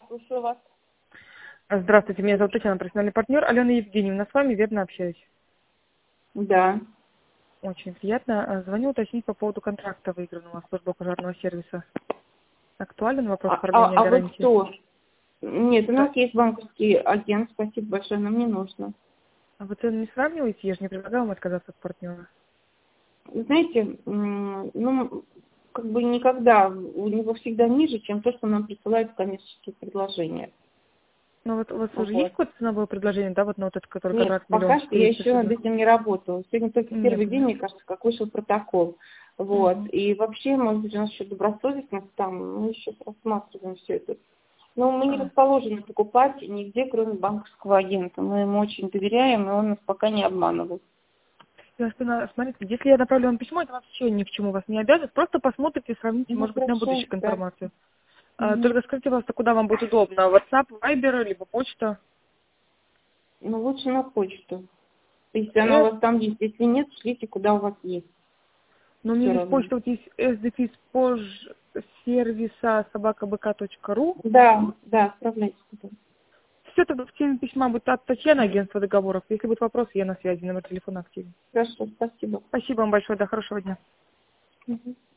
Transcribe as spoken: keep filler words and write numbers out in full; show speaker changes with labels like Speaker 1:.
Speaker 1: слушаю вас.
Speaker 2: Здравствуйте, меня зовут Татьяна, профессиональный партнер. Алена Евгеньевна, с вами верно общаюсь.
Speaker 1: Да.
Speaker 2: Очень приятно. Звоню уточнить по поводу контракта, выигранного службой пожарного сервиса. Актуален вопрос
Speaker 1: А,
Speaker 2: оформления
Speaker 1: а, а вы
Speaker 2: гарантии?
Speaker 1: кто? Нет, у
Speaker 2: Да.
Speaker 1: нас есть банковский агент, спасибо большое, нам не нужно.
Speaker 2: А вы цены не сравниваете? Я же не предлагала вам отказаться от партнера.
Speaker 1: Вы знаете, м, ну, как бы никогда, у него всегда ниже, чем то, что нам присылают коммерческие предложения.
Speaker 2: Ну вот у вас уже есть
Speaker 1: Вот.
Speaker 2: какое-то ценовое предложение, да, вот на вот этот, который
Speaker 1: Нет,
Speaker 2: контракт миллион
Speaker 1: пока что я
Speaker 2: четыреста
Speaker 1: еще над
Speaker 2: сюда?
Speaker 1: этим не работала. Сегодня только
Speaker 2: Нет,
Speaker 1: первый день,
Speaker 2: да?
Speaker 1: мне кажется, как вышел протокол. Вот.
Speaker 2: Угу.
Speaker 1: И вообще, может быть, у нас еще добросовестность там, мы еще рассматриваем все это. Но мы не
Speaker 2: А,
Speaker 1: расположены покупать нигде, кроме банковского агента. Мы ему очень доверяем, и он нас пока не обманывает.
Speaker 2: я спина- Смотрите, если я направлю вам письмо, это вообще ни к чему вас не обязывает. Просто посмотрите, сравните,
Speaker 1: Ну,
Speaker 2: может быть, на
Speaker 1: хорошо,
Speaker 2: будущее
Speaker 1: да.
Speaker 2: информацию. А,
Speaker 1: Мгм.
Speaker 2: Только скажите, пожалуйста, куда вам будет удобно? WhatsApp, Viber, либо почта?
Speaker 1: Ну, лучше на почту. Если она у
Speaker 2: Э,
Speaker 1: вас там есть. Если нет, шлите, куда у вас есть.
Speaker 2: Но у меня
Speaker 1: Все
Speaker 2: здесь
Speaker 1: равно.
Speaker 2: почта вот есть эс-дефис сервиса собака бэ ка точка ру.
Speaker 1: Да, да, отправляйте туда.
Speaker 2: Все тогда в теме письма будет от Татьяны, агентство договоров. Если будут вопросы, я на связи, номер телефона активен.
Speaker 1: Хорошо, спасибо.
Speaker 2: Спасибо вам большое, до хорошего дня.
Speaker 1: Мгм.